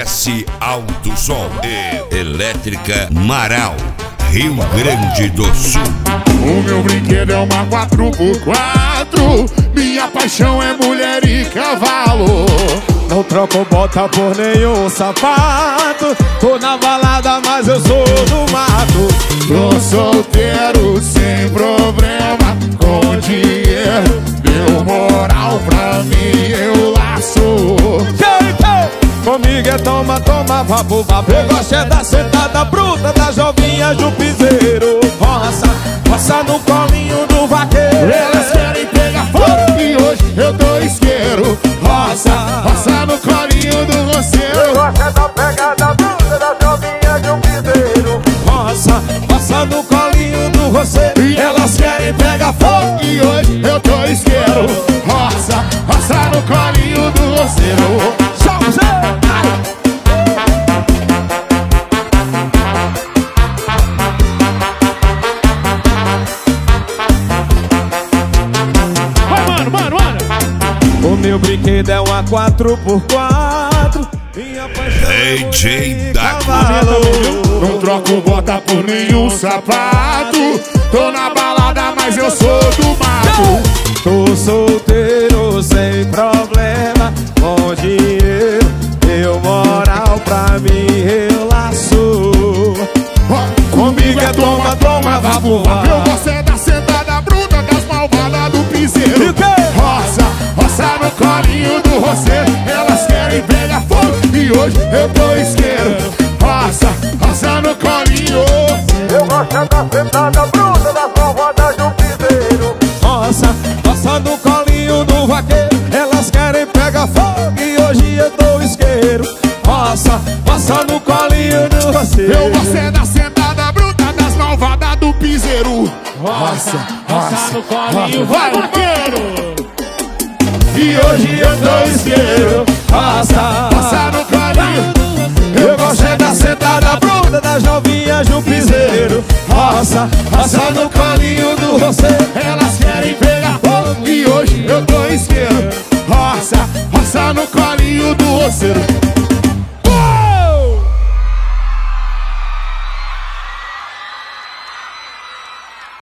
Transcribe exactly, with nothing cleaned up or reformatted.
S Alto Som e Elétrica Marau, Rio Grande do Sul. O meu brinquedo é uma quatro por quatro. Minha paixão é mulher e cavalo. Não troco bota por nenhum sapato. Tô na balada, mas eu sou do mato. Tô solteiro, sem problema, com dinheiro. Deu moral pra mim, eu laço. Comigo é toma, toma, vapo, vapo. Eu gosto é da sentada bruta, da jovinha do piseiro. Roça, roça no colinho do vaqueiro. Elas querem pegar fogo e hoje eu tô isqueiro. Roça, roça no colinho do roceiro. Eu gosto é da pegada bruta, da jovinha de um piseiro. Roça, roça no colinho do roceiro. E elas querem pegar fogo e hoje eu tô isqueiro. Roça, roça no colinho do roceiro. O meu brinquedo é uma quatro por quatro. Minha paixão D J Daco. Não troco bota por nenhum sapato. Tô na balada, mas eu sou do mato. Tô solteiro, sem problema, com dinheiro, eu moral pra mim, eu laço. Comigo é toma, toma, vapo, vapo. Eu gosto é da sentada bruta, das malvadas do piseiro. Roça, roça no colinho do roceiro. Elas querem pegar fogo e hoje eu tô isqueiro. Roça, roça no colinho. Eu gosto é da sentada bruta, das malvadas do piseiro. Roça, roça no colinho do vaqueiro. Elas querem pegar fogo e hoje eu tô isqueiro. Roça, roça no colinho do roceiro. Eu gosto é da sentada bruta, das malvadas do piseiro. Roça, roça no colinho, vai vaqueiro. E hoje eu tô isqueiro.